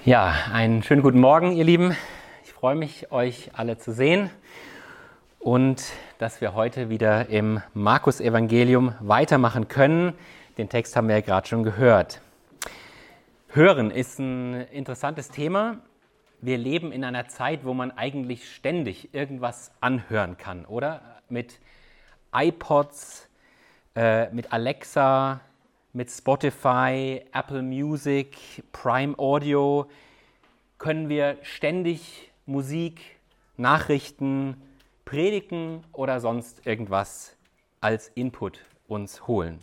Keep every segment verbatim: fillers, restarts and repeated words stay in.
Ja, einen schönen guten Morgen, ihr Lieben. Ich freue mich, euch alle zu sehen und dass wir heute wieder im Markus-Evangelium weitermachen können. Den Text haben wir ja gerade schon gehört. Hören ist ein interessantes Thema. Wir leben in einer Zeit, wo man eigentlich ständig irgendwas anhören kann, oder? Mit iPods, äh, mit Alexa, mit Spotify, Apple Music, Prime Audio können wir ständig Musik, Nachrichten, Predigen oder sonst irgendwas als Input uns holen.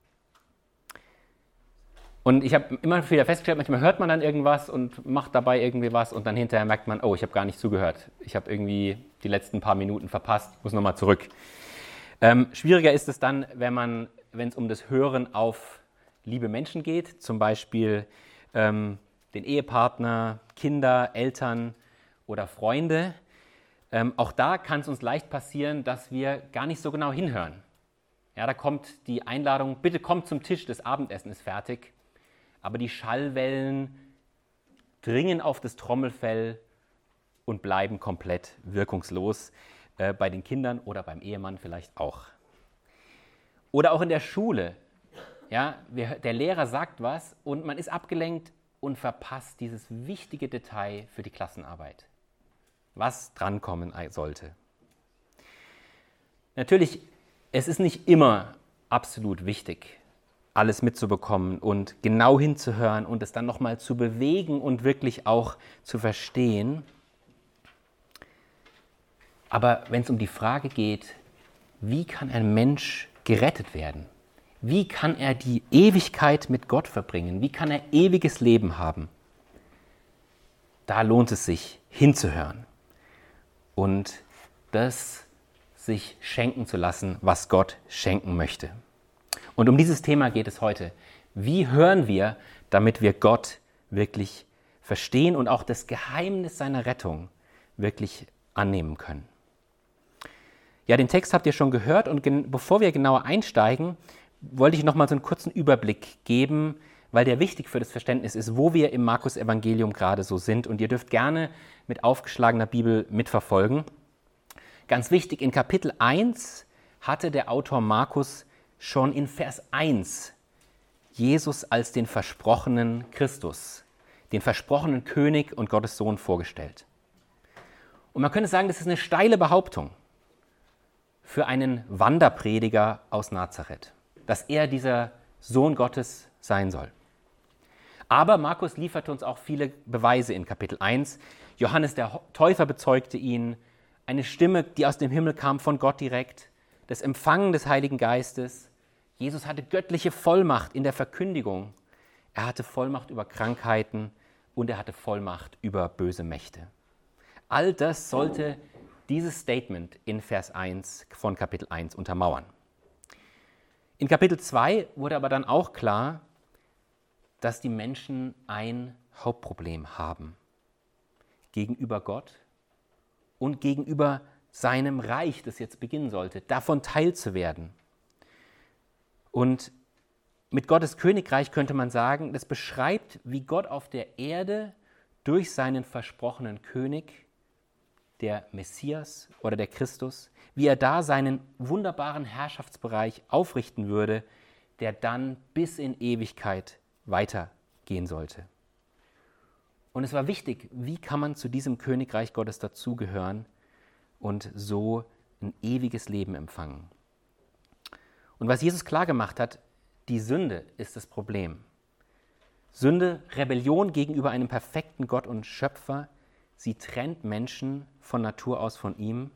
Und ich habe immer wieder festgestellt, manchmal hört man dann irgendwas und macht dabei irgendwie was und dann hinterher merkt man, oh, ich habe gar nicht zugehört. Ich habe irgendwie die letzten paar Minuten verpasst, muss nochmal zurück. Ähm, schwieriger ist es dann, wenn man, wenn es um das Hören auf liebe Menschen geht, zum Beispiel ähm, den Ehepartner, Kinder, Eltern oder Freunde. Ähm, auch da kann es uns leicht passieren, dass wir gar nicht so genau hinhören. Ja, da kommt die Einladung, bitte kommt zum Tisch, das Abendessen ist fertig. Aber die Schallwellen dringen auf das Trommelfell und bleiben komplett wirkungslos. Äh, bei den Kindern oder beim Ehemann vielleicht auch. Oder auch in der Schule. Ja, wir, der Lehrer sagt was und man ist abgelenkt und verpasst dieses wichtige Detail für die Klassenarbeit, was drankommen sollte. Natürlich, es ist nicht immer absolut wichtig, alles mitzubekommen und genau hinzuhören und es dann nochmal zu bewegen und wirklich auch zu verstehen. Aber wenn es um die Frage geht, wie kann ein Mensch gerettet werden? Wie kann er die Ewigkeit mit Gott verbringen? Wie kann er ewiges Leben haben? Da lohnt es sich, hinzuhören und das sich schenken zu lassen, was Gott schenken möchte. Und um dieses Thema geht es heute. Wie hören wir, damit wir Gott wirklich verstehen und auch das Geheimnis seiner Rettung wirklich annehmen können? Ja, den Text habt ihr schon gehört und gen- bevor wir genauer einsteigen, wollte ich noch mal so einen kurzen Überblick geben, weil der wichtig für das Verständnis ist, wo wir im Markus-Evangelium gerade so sind. Und ihr dürft gerne mit aufgeschlagener Bibel mitverfolgen. Ganz wichtig, in Kapitel eins hatte der Autor Markus schon in Vers eins Jesus als den versprochenen Christus, den versprochenen König und Gottes Sohn vorgestellt. Und man könnte sagen, das ist eine steile Behauptung für einen Wanderprediger aus Nazareth, dass er dieser Sohn Gottes sein soll. Aber Markus liefert uns auch viele Beweise in Kapitel eins. Johannes der Täufer bezeugte ihn, eine Stimme, die aus dem Himmel kam von Gott direkt, das Empfangen des Heiligen Geistes. Jesus hatte göttliche Vollmacht in der Verkündigung. Er hatte Vollmacht über Krankheiten und er hatte Vollmacht über böse Mächte. All das sollte dieses Statement in Vers eins von Kapitel eins untermauern. In Kapitel zwei wurde aber dann auch klar, dass die Menschen ein Hauptproblem haben gegenüber Gott und gegenüber seinem Reich, das jetzt beginnen sollte, davon teilzuwerden. Und mit Gottes Königreich könnte man sagen, das beschreibt, wie Gott auf der Erde durch seinen versprochenen König, der Messias oder der Christus, wie er da seinen wunderbaren Herrschaftsbereich aufrichten würde, der dann bis in Ewigkeit weitergehen sollte. Und es war wichtig, wie kann man zu diesem Königreich Gottes dazugehören und so ein ewiges Leben empfangen. Und was Jesus klar gemacht hat, die Sünde ist das Problem. Sünde, Rebellion gegenüber einem perfekten Gott und Schöpfer, sie trennt Menschen von Natur aus von ihm.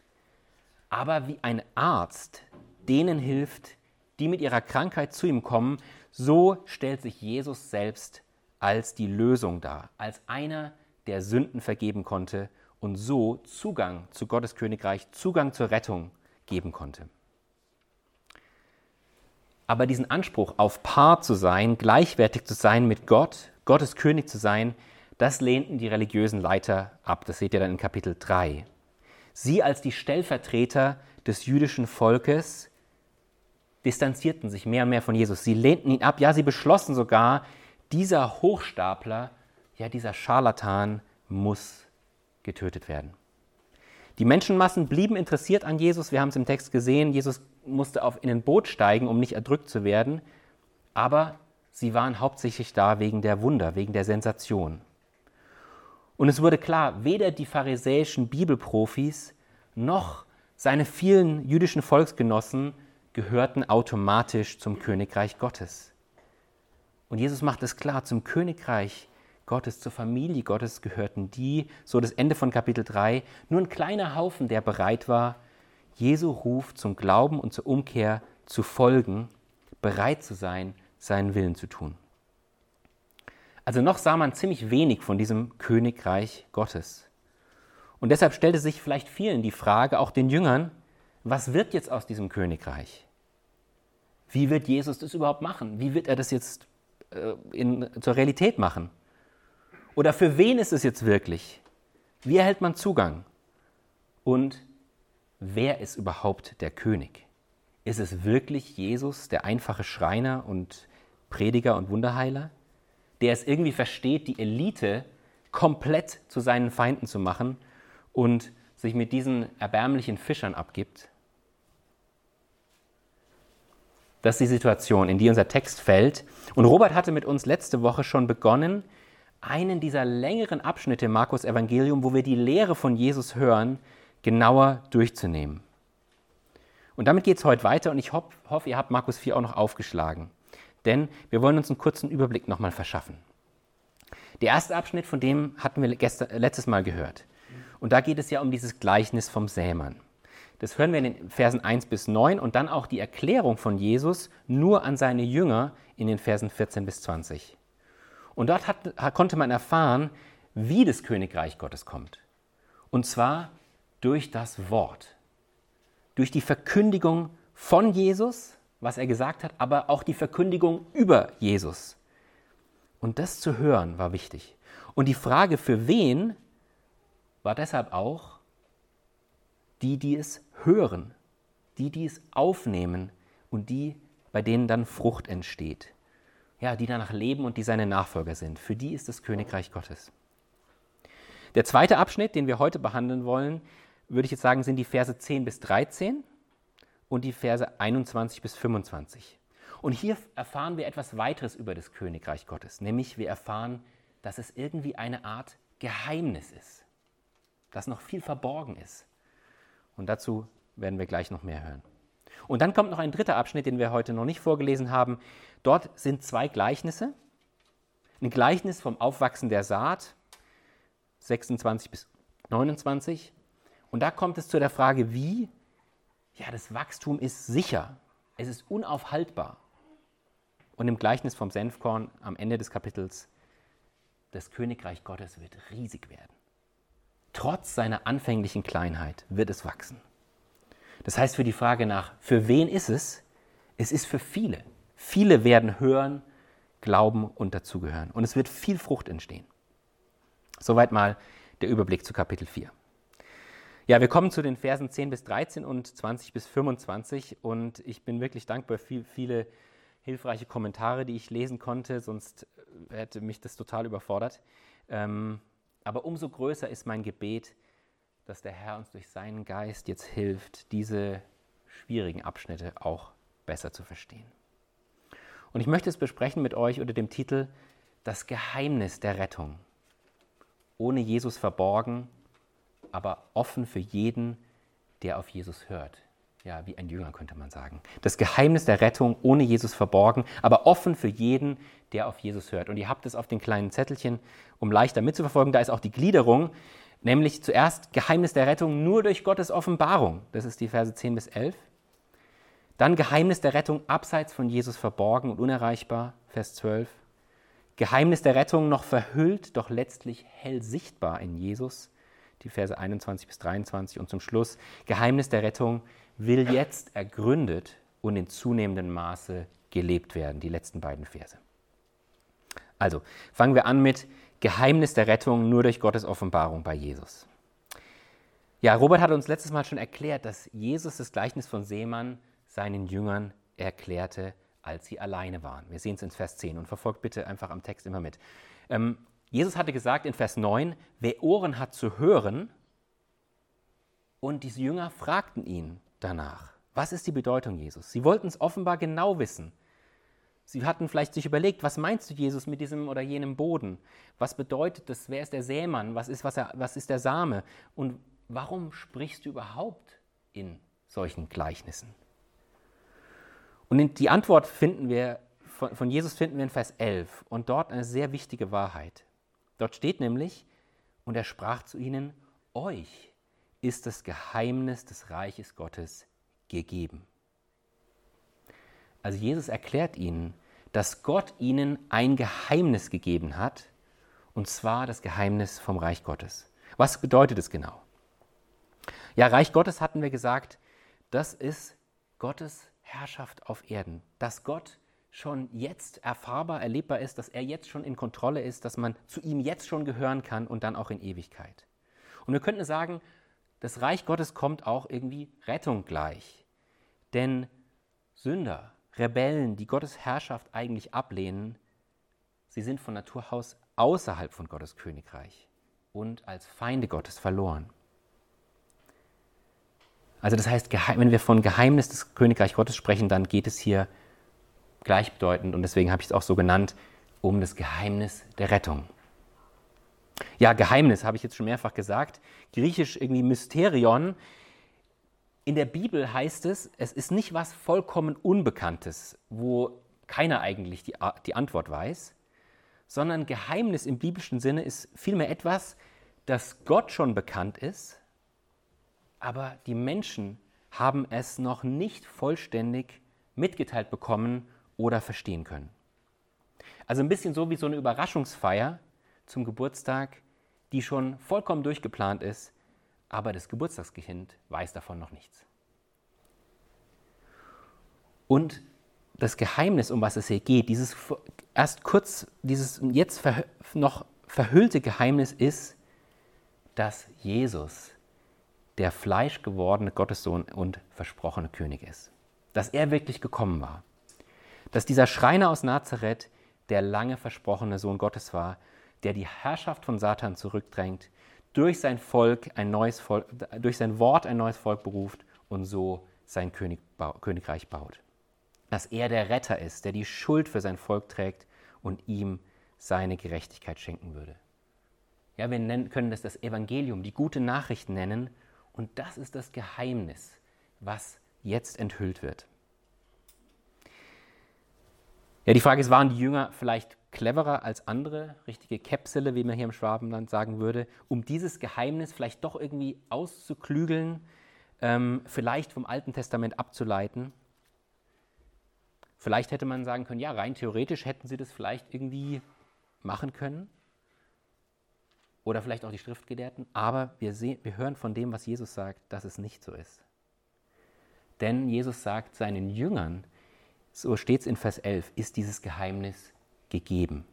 Aber wie ein Arzt denen hilft, die mit ihrer Krankheit zu ihm kommen, so stellt sich Jesus selbst als die Lösung dar, als einer, der Sünden vergeben konnte und so Zugang zu Gottes Königreich, Zugang zur Rettung geben konnte. Aber diesen Anspruch, auf Paar zu sein, gleichwertig zu sein mit Gott, Gottes König zu sein, das lehnten die religiösen Leiter ab. Das seht ihr dann in Kapitel drei. Sie als die Stellvertreter des jüdischen Volkes distanzierten sich mehr und mehr von Jesus. Sie lehnten ihn ab. Ja, sie beschlossen sogar, dieser Hochstapler, ja, dieser Scharlatan muss getötet werden. Die Menschenmassen blieben interessiert an Jesus. Wir haben es im Text gesehen. Jesus musste auf in ein Boot steigen, um nicht erdrückt zu werden. Aber sie waren hauptsächlich da wegen der Wunder, wegen der Sensation. Und es wurde klar, weder die pharisäischen Bibelprofis noch seine vielen jüdischen Volksgenossen gehörten automatisch zum Königreich Gottes. Und Jesus macht es klar, zum Königreich Gottes, zur Familie Gottes gehörten die, so das Ende von Kapitel drei, nur ein kleiner Haufen, der bereit war, Jesu Ruf zum Glauben und zur Umkehr zu folgen, bereit zu sein, seinen Willen zu tun. Also noch sah man ziemlich wenig von diesem Königreich Gottes. Und deshalb stellte sich vielleicht vielen die Frage, auch den Jüngern, was wird jetzt aus diesem Königreich? Wie wird Jesus das überhaupt machen? Wie wird er das jetzt äh, in, zur Realität machen? Oder für wen ist es jetzt wirklich? Wie erhält man Zugang? Und wer ist überhaupt der König? Ist es wirklich Jesus, der einfache Schreiner und Prediger und Wunderheiler, der es irgendwie versteht, die Elite komplett zu seinen Feinden zu machen und sich mit diesen erbärmlichen Fischern abgibt? Das ist die Situation, in die unser Text fällt. Und Robert hatte mit uns letzte Woche schon begonnen, einen dieser längeren Abschnitte im Markus Evangelium, wo wir die Lehre von Jesus hören, genauer durchzunehmen. Und damit geht es heute weiter und ich hoffe, hoff, ihr habt Markus vier auch noch aufgeschlagen. Denn wir wollen uns einen kurzen Überblick nochmal verschaffen. Der erste Abschnitt, von dem hatten wir gestern, letztes Mal gehört. Und da geht es ja um dieses Gleichnis vom Sämann. Das hören wir in den Versen eins bis neun und dann auch die Erklärung von Jesus nur an seine Jünger in den Versen vierzehn bis zwanzig. Und dort hat, konnte man erfahren, wie das Königreich Gottes kommt. Und zwar durch das Wort. Durch die Verkündigung von Jesus, was er gesagt hat, aber auch die Verkündigung über Jesus. Und das zu hören war wichtig. Und die Frage, für wen, war deshalb auch die, die es hören, die, die es aufnehmen und die, bei denen dann Frucht entsteht. Ja, die danach leben und die seine Nachfolger sind. Für die ist das Königreich Gottes. Der zweite Abschnitt, den wir heute behandeln wollen, würde ich jetzt sagen, sind die Verse zehn bis dreizehn und die Verse einundzwanzig bis fünfundzwanzig. Und hier erfahren wir etwas weiteres über das Königreich Gottes, nämlich wir erfahren, dass es irgendwie eine Art Geheimnis ist, dass noch viel verborgen ist. Und dazu werden wir gleich noch mehr hören. Und dann kommt noch ein dritter Abschnitt, den wir heute noch nicht vorgelesen haben. Dort sind zwei Gleichnisse. Ein Gleichnis vom Aufwachsen der Saat, sechsundzwanzig bis neunundzwanzig. Und da kommt es zu der Frage, wie? Ja, das Wachstum ist sicher. Es ist unaufhaltbar. Und im Gleichnis vom Senfkorn am Ende des Kapitels, das Königreich Gottes wird riesig werden. Trotz seiner anfänglichen Kleinheit wird es wachsen. Das heißt, für die Frage nach, für wen ist es? Es ist für viele. Viele werden hören, glauben und dazugehören. Und es wird viel Frucht entstehen. Soweit mal der Überblick zu Kapitel vier. Ja, wir kommen zu den Versen zehn bis dreizehn und zwanzig bis fünfundzwanzig. Und ich bin wirklich dankbar für viele hilfreiche Kommentare, die ich lesen konnte. Sonst hätte mich das total überfordert. Ähm, Aber umso größer ist mein Gebet, dass der Herr uns durch seinen Geist jetzt hilft, diese schwierigen Abschnitte auch besser zu verstehen. Und ich möchte es besprechen mit euch unter dem Titel Das Geheimnis der Rettung. Ohne Jesus verborgen, aber offen für jeden, der auf Jesus hört. Ja, wie ein Jünger könnte man sagen. Das Geheimnis der Rettung, ohne Jesus verborgen, aber offen für jeden, der auf Jesus hört. Und ihr habt es auf den kleinen Zettelchen, um leichter mitzuverfolgen. Da ist auch die Gliederung, nämlich zuerst Geheimnis der Rettung nur durch Gottes Offenbarung. Das ist die Verse zehn bis elf. Dann Geheimnis der Rettung abseits von Jesus verborgen und unerreichbar, Vers zwölf. Geheimnis der Rettung noch verhüllt, doch letztlich hell sichtbar in Jesus, die Verse einundzwanzig bis dreiundzwanzig. Und zum Schluss Geheimnis der Rettung will jetzt ergründet und in zunehmendem Maße gelebt werden, die letzten beiden Verse. Also, fangen wir an mit Geheimnis der Rettung nur durch Gottes Offenbarung bei Jesus. Ja, Robert hat uns letztes Mal schon erklärt, dass Jesus das Gleichnis von Seemann seinen Jüngern erklärte, als sie alleine waren. Wir sehen es in Vers zehn und verfolgt bitte einfach am Text immer mit. Ähm, Jesus hatte gesagt in Vers neun, wer Ohren hat zu hören, und diese Jünger fragten ihn danach. Was ist die Bedeutung Jesus? Sie wollten es offenbar genau wissen. Sie hatten vielleicht sich überlegt, was meinst du, Jesus, mit diesem oder jenem Boden? Was bedeutet das? Wer ist der Sämann? Was ist, was, er, was ist der Same? Und warum sprichst du überhaupt in solchen Gleichnissen? Und die Antwort finden wir, von, von Jesus finden wir in Vers elf. Und dort eine sehr wichtige Wahrheit. Dort steht nämlich, und er sprach zu ihnen, euch ist das Geheimnis des Reiches Gottes gegeben. Also Jesus erklärt ihnen, dass Gott ihnen ein Geheimnis gegeben hat, und zwar das Geheimnis vom Reich Gottes. Was bedeutet es genau? Ja, Reich Gottes hatten wir gesagt, das ist Gottes Herrschaft auf Erden. Dass Gott schon jetzt erfahrbar, erlebbar ist, dass er jetzt schon in Kontrolle ist, dass man zu ihm jetzt schon gehören kann und dann auch in Ewigkeit. Und wir könnten sagen, das Reich Gottes kommt auch irgendwie Rettung gleich. Denn Sünder, Rebellen, die Gottes Herrschaft eigentlich ablehnen, sie sind von Natur aus außerhalb von Gottes Königreich und als Feinde Gottes verloren. Also das heißt, wenn wir von Geheimnis des Königreichs Gottes sprechen, dann geht es hier gleichbedeutend, und deswegen habe ich es auch so genannt, um das Geheimnis der Rettung. Ja, Geheimnis habe ich jetzt schon mehrfach gesagt. Griechisch irgendwie Mysterion. In der Bibel heißt es, es ist nicht was vollkommen Unbekanntes, wo keiner eigentlich die, die Antwort weiß, sondern Geheimnis im biblischen Sinne ist vielmehr etwas, das Gott schon bekannt ist, aber die Menschen haben es noch nicht vollständig mitgeteilt bekommen oder verstehen können. Also ein bisschen so wie so eine Überraschungsfeier zum Geburtstag, die schon vollkommen durchgeplant ist, aber das Geburtstagskind weiß davon noch nichts. Und das Geheimnis, um was es hier geht, dieses erst kurz, dieses jetzt ver- noch verhüllte Geheimnis ist, dass Jesus der fleischgewordene Gottessohn und versprochene König ist. Dass er wirklich gekommen war. Dass dieser Schreiner aus Nazareth der lange versprochene Sohn Gottes war, der die Herrschaft von Satan zurückdrängt, durch sein Volk ein neues Volk, durch sein Wort ein neues Volk beruft und so sein König, Königreich baut. Dass er der Retter ist, der die Schuld für sein Volk trägt und ihm seine Gerechtigkeit schenken würde. Ja, wir nennen, können das das Evangelium, die gute Nachricht nennen, und das ist das Geheimnis, was jetzt enthüllt wird. Ja, die Frage ist, waren die Jünger vielleicht cleverer als andere, richtige Käpsele, wie man hier im Schwabenland sagen würde, um dieses Geheimnis vielleicht doch irgendwie auszuklügeln, ähm, vielleicht vom Alten Testament abzuleiten? Vielleicht hätte man sagen können, ja, rein theoretisch hätten sie das vielleicht irgendwie machen können. Oder vielleicht auch die Schriftgelehrten. Aber wir, sehen, wir hören von dem, was Jesus sagt, dass es nicht so ist. Denn Jesus sagt seinen Jüngern, so steht es in Vers elf, ist dieses Geheimnis gegeben.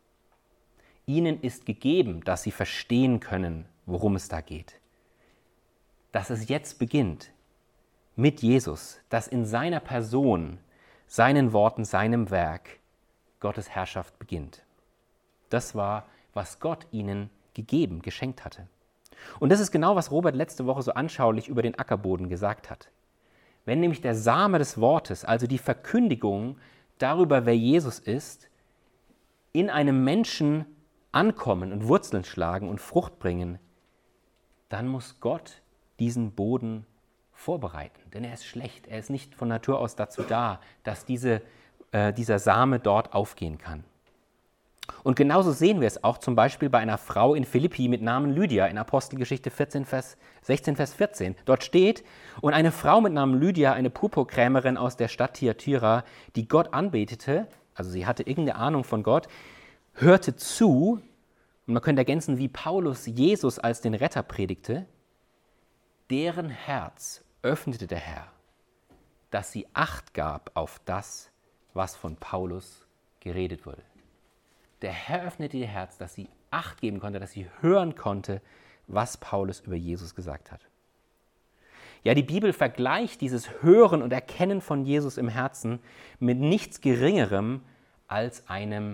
Ihnen ist gegeben, dass sie verstehen können, worum es da geht. Dass es jetzt beginnt mit Jesus, dass in seiner Person, seinen Worten, seinem Werk Gottes Herrschaft beginnt. Das war, was Gott ihnen gegeben, geschenkt hatte. Und das ist genau, was Robert letzte Woche so anschaulich über den Ackerboden gesagt hat. Wenn nämlich der Same des Wortes, also die Verkündigung darüber, wer Jesus ist, in einem Menschen ankommen und Wurzeln schlagen und Frucht bringen, dann muss Gott diesen Boden vorbereiten. Denn er ist schlecht, er ist nicht von Natur aus dazu da, dass diese, äh, dieser Same dort aufgehen kann. Und genauso sehen wir es auch zum Beispiel bei einer Frau in Philippi mit Namen Lydia in Apostelgeschichte vierzehn, Vers sechzehn, Vers vierzehn. Dort steht, und eine Frau mit Namen Lydia, eine Purpurkrämerin aus der Stadt Thyatira, die Gott anbetete, also sie hatte irgendeine Ahnung von Gott, hörte zu, und man könnte ergänzen, wie Paulus Jesus als den Retter predigte, deren Herz öffnete der Herr, dass sie Acht gab auf das, was von Paulus geredet wurde. Der Herr öffnete ihr Herz, dass sie Acht geben konnte, dass sie hören konnte, was Paulus über Jesus gesagt hat. Ja, die Bibel vergleicht dieses Hören und Erkennen von Jesus im Herzen mit nichts Geringerem als einem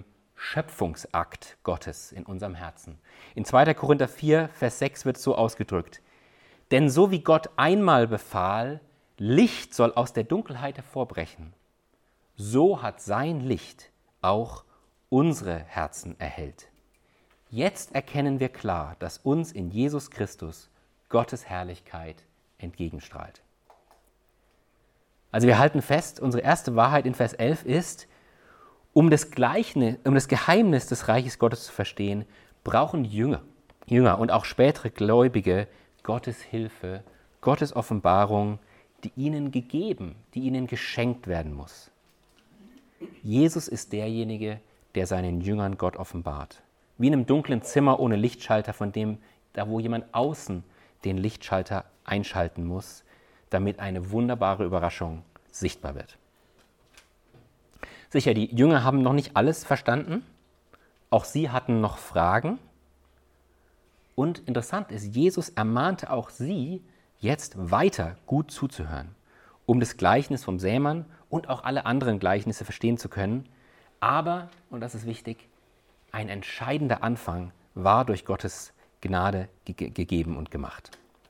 Schöpfungsakt Gottes in unserem Herzen. In zweiter Korinther vier, Vers sechs wird es so ausgedrückt: Denn so wie Gott einmal befahl, Licht soll aus der Dunkelheit hervorbrechen, so hat sein Licht auch unsere Herzen erhellt. Jetzt erkennen wir klar, dass uns in Jesus Christus Gottes Herrlichkeit entgegenstrahlt. Also wir halten fest, unsere erste Wahrheit in Vers elf ist: Um das Gleichnis, um das Geheimnis des Reiches Gottes zu verstehen, brauchen Jünger, Jünger und auch spätere Gläubige Gottes Hilfe, Gottes Offenbarung, die ihnen gegeben, die ihnen geschenkt werden muss. Jesus ist derjenige, der seinen Jüngern Gott offenbart. Wie in einem dunklen Zimmer ohne Lichtschalter, von dem, da wo jemand außen den Lichtschalter einschalten muss, damit eine wunderbare Überraschung sichtbar wird. Sicher, die Jünger haben noch nicht alles verstanden. Auch sie hatten noch Fragen. Und interessant ist, Jesus ermahnte auch sie, jetzt weiter gut zuzuhören, um das Gleichnis vom Sämann und auch alle anderen Gleichnisse verstehen zu können. Aber, und das ist wichtig, ein entscheidender Anfang war durch Gottes Gnade ge- gegeben und gemacht.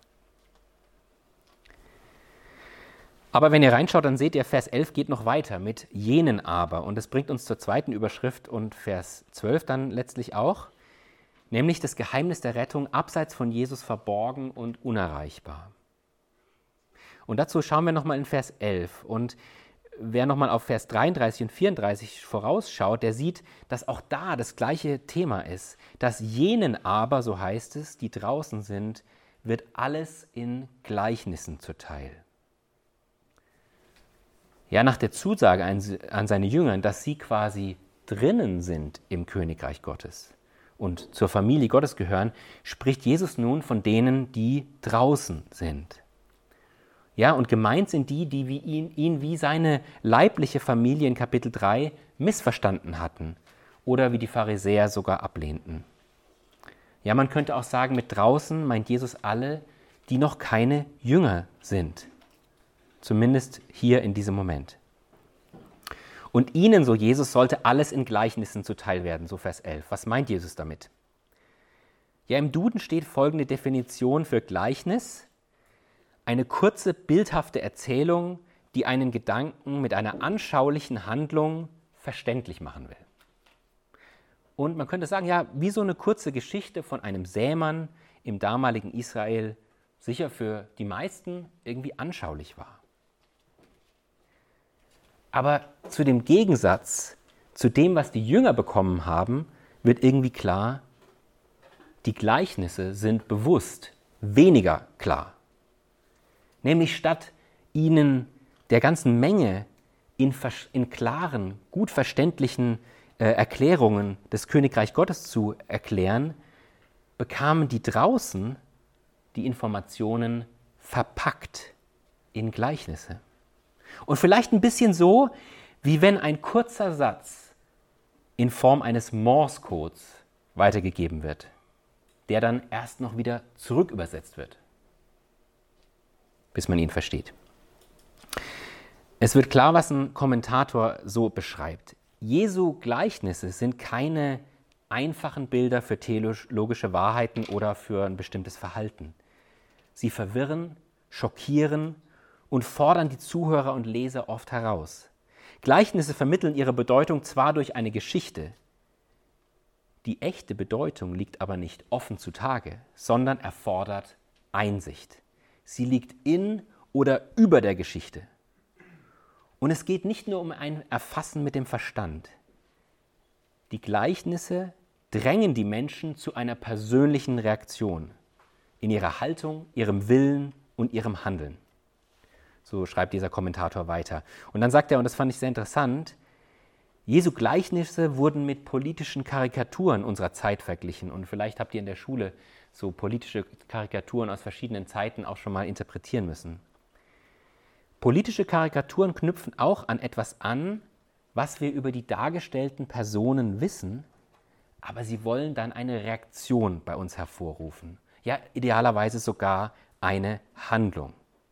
Aber wenn ihr reinschaut, dann seht ihr, Vers elf geht noch weiter mit jenen aber. Und das bringt uns zur zweiten Überschrift und Vers zwölf dann letztlich auch, nämlich das Geheimnis der Rettung abseits von Jesus verborgen und unerreichbar. Und dazu schauen wir nochmal in Vers elf. Und wer nochmal auf Vers dreiunddreißig und vierunddreißig vorausschaut, der sieht, dass auch da das gleiche Thema ist. Dass jenen aber, so heißt es, die draußen sind, wird alles in Gleichnissen zuteil. Ja, nach der Zusage an, an seine Jünger, dass sie quasi drinnen sind im Königreich Gottes und zur Familie Gottes gehören, spricht Jesus nun von denen, die draußen sind. Ja, und gemeint sind die, die wie ihn, ihn wie seine leibliche Familie in Kapitel drei missverstanden hatten oder wie die Pharisäer sogar ablehnten. Ja, man könnte auch sagen, mit draußen meint Jesus alle, die noch keine Jünger sind. Zumindest hier in diesem Moment. Und ihnen, so Jesus, sollte alles in Gleichnissen zuteil werden, so Vers elf. Was meint Jesus damit? Ja, im Duden steht folgende Definition für Gleichnis: Eine kurze, bildhafte Erzählung, die einen Gedanken mit einer anschaulichen Handlung verständlich machen will. Und man könnte sagen, ja, wie so eine kurze Geschichte von einem Sämann im damaligen Israel sicher für die meisten irgendwie anschaulich war. Aber zu dem Gegensatz, zu dem, was die Jünger bekommen haben, wird irgendwie klar, die Gleichnisse sind bewusst weniger klar. Nämlich statt ihnen der ganzen Menge in, in klaren, gut verständlichen äh, Erklärungen des Königreich Gottes zu erklären, bekamen die draußen die Informationen verpackt in Gleichnisse. Und vielleicht ein bisschen so, wie wenn ein kurzer Satz in Form eines Morse-Codes weitergegeben wird, der dann erst noch wieder zurückübersetzt wird, bis man ihn versteht. Es wird klar, was ein Kommentator so beschreibt. Jesu Gleichnisse sind keine einfachen Bilder für theologische Wahrheiten oder für ein bestimmtes Verhalten. Sie verwirren, schockieren und fordern die Zuhörer und Leser oft heraus. Gleichnisse vermitteln ihre Bedeutung zwar durch eine Geschichte, die echte Bedeutung liegt aber nicht offen zutage, sondern erfordert Einsicht. Sie liegt in oder über der Geschichte. Und es geht nicht nur um ein Erfassen mit dem Verstand. Die Gleichnisse drängen die Menschen zu einer persönlichen Reaktion in ihrer Haltung, ihrem Willen und ihrem Handeln. So schreibt dieser Kommentator weiter. Und dann sagt er, und das fand ich sehr interessant, Jesu Gleichnisse wurden mit politischen Karikaturen unserer Zeit verglichen. Und vielleicht habt ihr in der Schule so politische Karikaturen aus verschiedenen Zeiten auch schon mal interpretieren müssen. Politische Karikaturen knüpfen auch an etwas an, was wir über die dargestellten Personen wissen, aber sie wollen dann eine Reaktion bei uns hervorrufen. Ja, idealerweise sogar eine Handlung.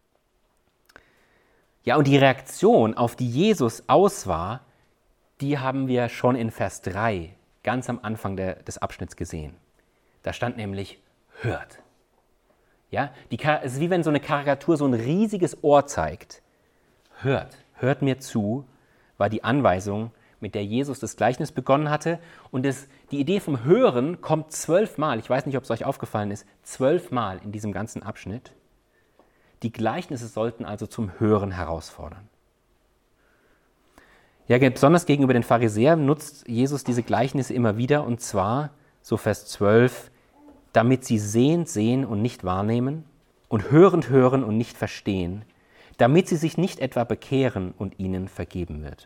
Ja, und die Reaktion, auf die Jesus aus war, die haben wir schon in Vers drei ganz am Anfang der, des Abschnitts gesehen. Da stand nämlich, hört. Ja, die, es ist wie wenn so eine Karikatur so ein riesiges Ohr zeigt. Hört, hört mir zu, war die Anweisung, mit der Jesus das Gleichnis begonnen hatte. Und das, die Idee vom Hören kommt zwölfmal, ich weiß nicht, ob es euch aufgefallen ist, zwölfmal in diesem ganzen Abschnitt. Die Gleichnisse sollten also zum Hören herausfordern. Ja, besonders gegenüber den Pharisäern nutzt Jesus diese Gleichnisse immer wieder, und zwar, so Vers zwölf, damit sie sehend sehen und nicht wahrnehmen und hörend hören und nicht verstehen, damit sie sich nicht etwa bekehren und ihnen vergeben wird.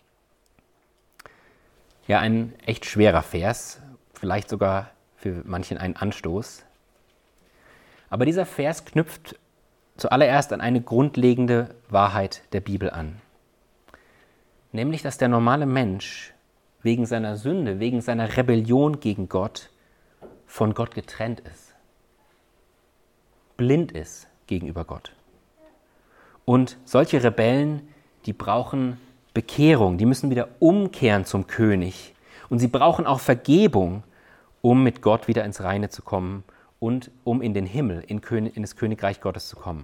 Ja, ein echt schwerer Vers, vielleicht sogar für manchen ein Anstoß. Aber dieser Vers knüpft zuallererst an eine grundlegende Wahrheit der Bibel an. Nämlich, dass der normale Mensch wegen seiner Sünde, wegen seiner Rebellion gegen Gott von Gott getrennt ist. Blind ist gegenüber Gott. Und solche Rebellen, die brauchen Bekehrung, die müssen wieder umkehren zum König. Und sie brauchen auch Vergebung, um mit Gott wieder ins Reine zu kommen und um in den Himmel, in, König, in das Königreich Gottes zu kommen.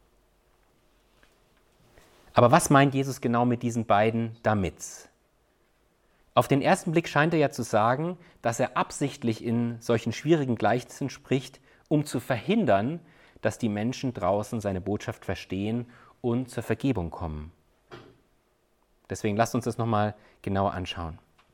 Aber was meint Jesus genau mit diesen beiden Damits? Auf den ersten Blick scheint er ja zu sagen, dass er absichtlich in solchen schwierigen Gleichnissen spricht, um zu verhindern, dass die Menschen draußen seine Botschaft verstehen und zur Vergebung kommen. Deswegen lasst uns das nochmal genauer anschauen.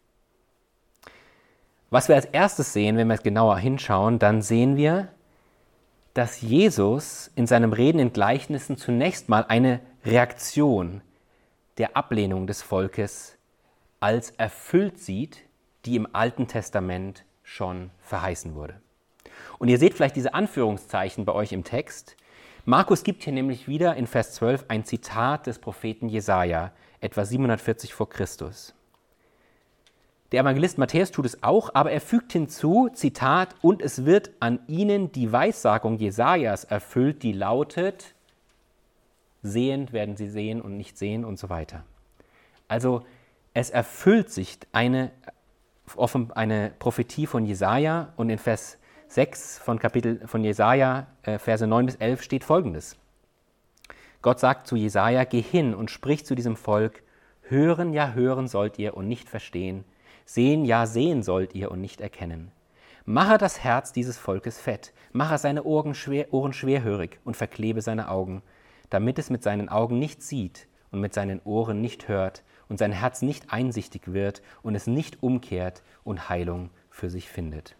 Was wir als erstes sehen, wenn wir genauer hinschauen, dann sehen wir, dass Jesus in seinem Reden in Gleichnissen zunächst mal eine Reaktion der Ablehnung des Volkes als erfüllt sieht, die im Alten Testament schon verheißen wurde. Und ihr seht vielleicht diese Anführungszeichen bei euch im Text. Markus gibt hier nämlich wieder in Vers zwölf ein Zitat des Propheten Jesaja, etwa siebenhundertvierzig vor Christus. Der Evangelist Matthäus tut es auch, aber er fügt hinzu, Zitat, und es wird an ihnen die Weissagung Jesajas erfüllt, die lautet, sehend werden sie sehen und nicht sehen und so weiter. Also es erfüllt sich eine, eine Prophetie von Jesaja, und in Vers sechs von Kapitel von Jesaja, äh, Verse neun bis elf steht Folgendes. Gott sagt zu Jesaja, geh hin und sprich zu diesem Volk, hören, ja hören sollt ihr und nicht verstehen, sehen, ja sehen sollt ihr und nicht erkennen. Mache das Herz dieses Volkes fett, mache seine Ohren, schwer, Ohren schwerhörig und verklebe seine Augen, damit es mit seinen Augen nicht sieht und mit seinen Ohren nicht hört und sein Herz nicht einsichtig wird und es nicht umkehrt und Heilung für sich findet.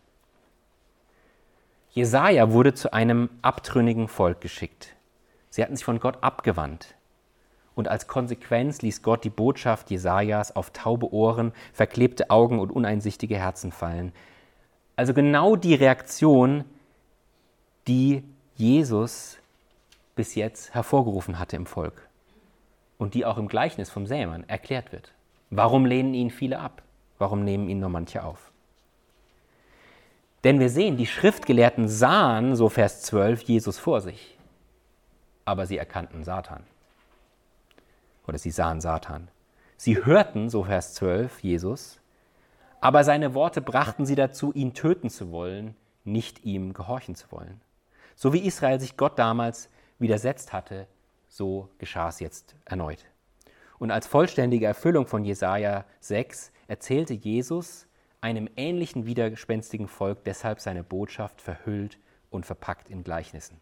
Jesaja wurde zu einem abtrünnigen Volk geschickt. Sie hatten sich von Gott abgewandt. Und als Konsequenz ließ Gott die Botschaft Jesajas auf taube Ohren, verklebte Augen und uneinsichtige Herzen fallen. Also genau die Reaktion, die Jesus bis jetzt hervorgerufen hatte im Volk. Und die auch im Gleichnis vom Sämann erklärt wird. Warum lehnen ihn viele ab? Warum nehmen ihn nur manche auf? Denn wir sehen, die Schriftgelehrten sahen, so Vers zwölf, Jesus vor sich. Aber sie erkannten Satan. Oder sie sahen Satan. Sie hörten, so Vers zwölf, Jesus, aber seine Worte brachten sie dazu, ihn töten zu wollen, nicht ihm gehorchen zu wollen. So wie Israel sich Gott damals widersetzt hatte, so geschah es jetzt erneut. Und als vollständige Erfüllung von Jesaja sechs erzählte Jesus einem ähnlichen widerspenstigen Volk deshalb seine Botschaft verhüllt und verpackt in Gleichnissen.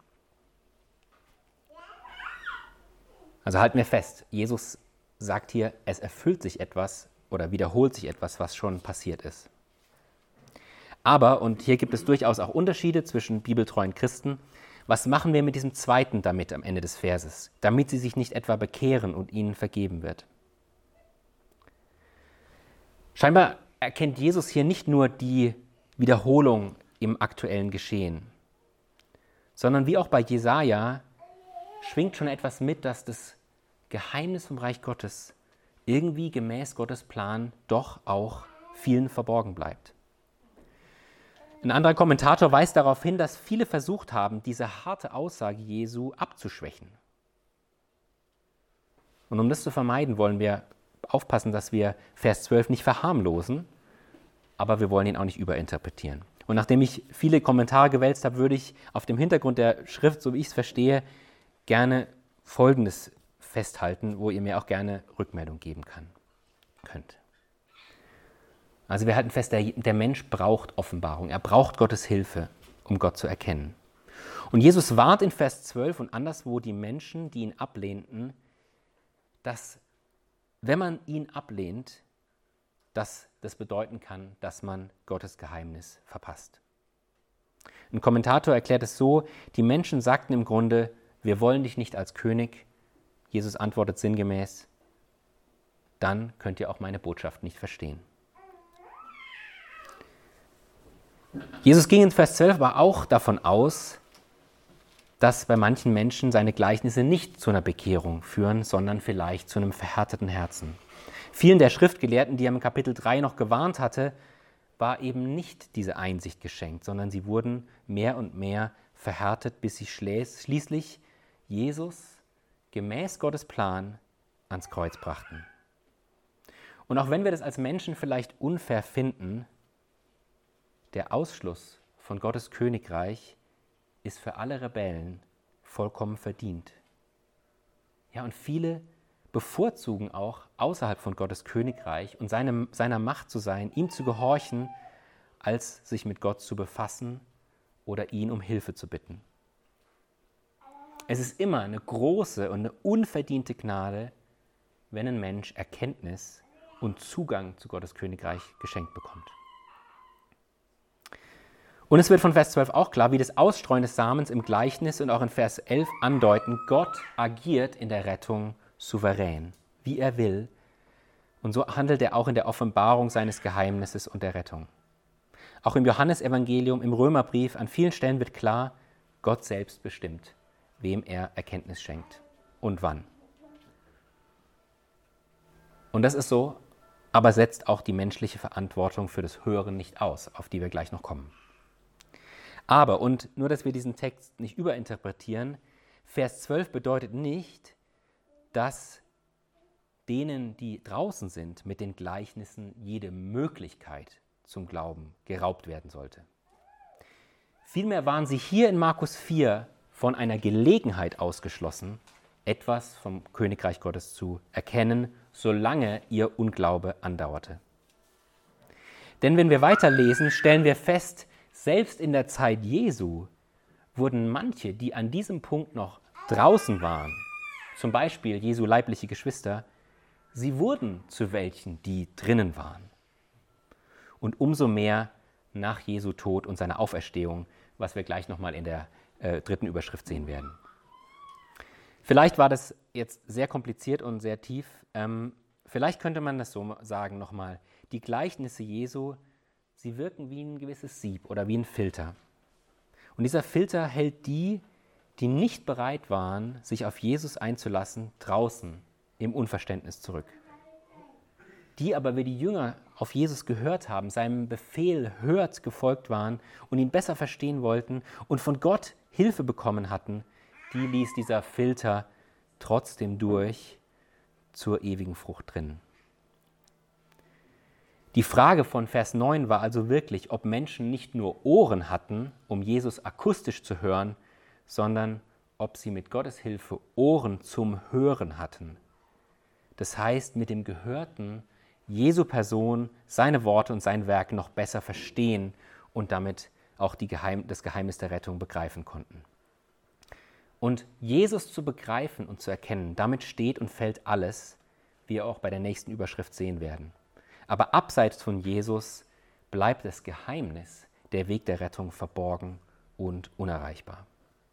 Also halten wir fest, Jesus sagt hier, es erfüllt sich etwas oder wiederholt sich etwas, was schon passiert ist. Aber, und hier gibt es durchaus auch Unterschiede zwischen bibeltreuen Christen, was machen wir mit diesem zweiten damit am Ende des Verses, damit sie sich nicht etwa bekehren und ihnen vergeben wird? Scheinbar erkennt Jesus hier nicht nur die Wiederholung im aktuellen Geschehen, sondern wie auch bei Jesaja schwingt schon etwas mit, dass das Geheimnis vom Reich Gottes irgendwie gemäß Gottes Plan doch auch vielen verborgen bleibt. Ein anderer Kommentator weist darauf hin, dass viele versucht haben, diese harte Aussage Jesu abzuschwächen. Und um das zu vermeiden, wollen wir aufpassen, dass wir Vers zwölf nicht verharmlosen, aber wir wollen ihn auch nicht überinterpretieren. Und nachdem ich viele Kommentare gewälzt habe, würde ich auf dem Hintergrund der Schrift, so wie ich es verstehe, gerne Folgendes festhalten, wo ihr mir auch gerne Rückmeldung geben kann, könnt. Also wir halten fest, der, der Mensch braucht Offenbarung. Er braucht Gottes Hilfe, um Gott zu erkennen. Und Jesus warnt in Vers zwölf und anderswo die Menschen, die ihn ablehnten, dass, wenn man ihn ablehnt, dass das bedeuten kann, dass man Gottes Geheimnis verpasst. Ein Kommentator erklärt es so, die Menschen sagten im Grunde, wir wollen dich nicht als König. Jesus antwortet sinngemäß, dann könnt ihr auch meine Botschaft nicht verstehen. Jesus ging in Vers zwölf aber auch davon aus, dass bei manchen Menschen seine Gleichnisse nicht zu einer Bekehrung führen, sondern vielleicht zu einem verhärteten Herzen. Vielen der Schriftgelehrten, die er im Kapitel drei noch gewarnt hatte, war eben nicht diese Einsicht geschenkt, sondern sie wurden mehr und mehr verhärtet, bis sie schließlich Jesus gemäß Gottes Plan ans Kreuz brachten. Und auch wenn wir das als Menschen vielleicht unfair finden, der Ausschluss von Gottes Königreich ist für alle Rebellen vollkommen verdient. Ja, und viele bevorzugen auch, außerhalb von Gottes Königreich und seinem, seiner Macht zu sein, ihm zu gehorchen, als sich mit Gott zu befassen oder ihn um Hilfe zu bitten. Es ist immer eine große und eine unverdiente Gnade, wenn ein Mensch Erkenntnis und Zugang zu Gottes Königreich geschenkt bekommt. Und es wird von Vers zwölf auch klar, wie das Ausstreuen des Samens im Gleichnis und auch in Vers elf andeuten, Gott agiert in der Rettung souverän, wie er will. Und so handelt er auch in der Offenbarung seines Geheimnisses und der Rettung. Auch im Johannesevangelium, im Römerbrief, an vielen Stellen wird klar, Gott selbst bestimmt, wem er Erkenntnis schenkt und wann. Und das ist so, aber setzt auch die menschliche Verantwortung für das Hören nicht aus, auf die wir gleich noch kommen. Aber, und nur, dass wir diesen Text nicht überinterpretieren, Vers zwölf bedeutet nicht, dass denen, die draußen sind, mit den Gleichnissen jede Möglichkeit zum Glauben geraubt werden sollte. Vielmehr waren sie hier in Markus vier von einer Gelegenheit ausgeschlossen, etwas vom Königreich Gottes zu erkennen, solange ihr Unglaube andauerte. Denn wenn wir weiterlesen, stellen wir fest, selbst in der Zeit Jesu wurden manche, die an diesem Punkt noch draußen waren, zum Beispiel Jesu leibliche Geschwister, sie wurden zu welchen, die drinnen waren. Und umso mehr nach Jesu Tod und seiner Auferstehung, was wir gleich nochmal in der äh, dritten Überschrift sehen werden. Vielleicht war das jetzt sehr kompliziert und sehr tief. Ähm, vielleicht könnte man das so sagen nochmal. Die Gleichnisse Jesu, sie wirken wie ein gewisses Sieb oder wie ein Filter. Und dieser Filter hält die, die nicht bereit waren, sich auf Jesus einzulassen, draußen im Unverständnis zurück. Die aber, wie die Jünger auf Jesus gehört haben, seinem Befehl hört gefolgt waren und ihn besser verstehen wollten und von Gott Hilfe bekommen hatten, die ließ dieser Filter trotzdem durch zur ewigen Frucht drin. Die Frage von Vers neun war also wirklich, ob Menschen nicht nur Ohren hatten, um Jesus akustisch zu hören, sondern ob sie mit Gottes Hilfe Ohren zum Hören hatten. Das heißt, mit dem Gehörten Jesu Person, seine Worte und sein Werk noch besser verstehen und damit auch die Geheim- das Geheimnis der Rettung begreifen konnten. Und Jesus zu begreifen und zu erkennen, damit steht und fällt alles, wie wir auch bei der nächsten Überschrift sehen werden. Aber abseits von Jesus bleibt das Geheimnis, der Weg der Rettung, verborgen und unerreichbar.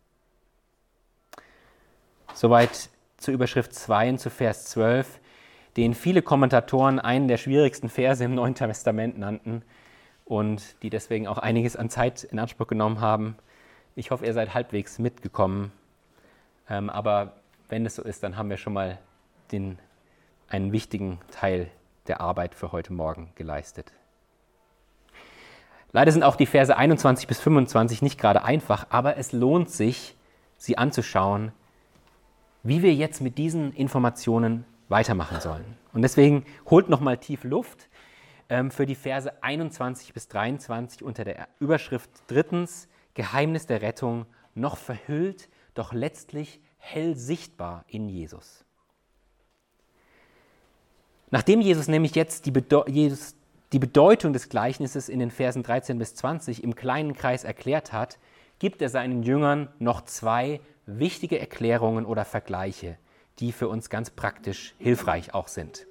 Soweit zur Überschrift zwei und zu Vers zwölf, den viele Kommentatoren einen der schwierigsten Verse im Neuen Testament nannten und die deswegen auch einiges an Zeit in Anspruch genommen haben. Ich hoffe, ihr seid halbwegs mitgekommen. Ähm, aber wenn es so ist, dann haben wir schon mal den, einen wichtigen Teil der Arbeit für heute Morgen geleistet. Leider sind auch die Verse einundzwanzig bis fünfundzwanzig nicht gerade einfach, aber es lohnt sich, sie anzuschauen, wie wir jetzt mit diesen Informationen weitermachen sollen. Und deswegen holt nochmal tief Luft. ähm, für die Verse einundzwanzig bis dreiundzwanzig unter der Überschrift drittens, Geheimnis der Rettung, noch verhüllt, doch letztlich hell sichtbar in Jesus. Nachdem Jesus nämlich jetzt die, Bedeu- Jesus die Bedeutung des Gleichnisses in den Versen dreizehn bis zwanzig im kleinen Kreis erklärt hat, gibt er seinen Jüngern noch zwei wichtige Erklärungen oder Vergleiche, die für uns ganz praktisch hilfreich auch sind.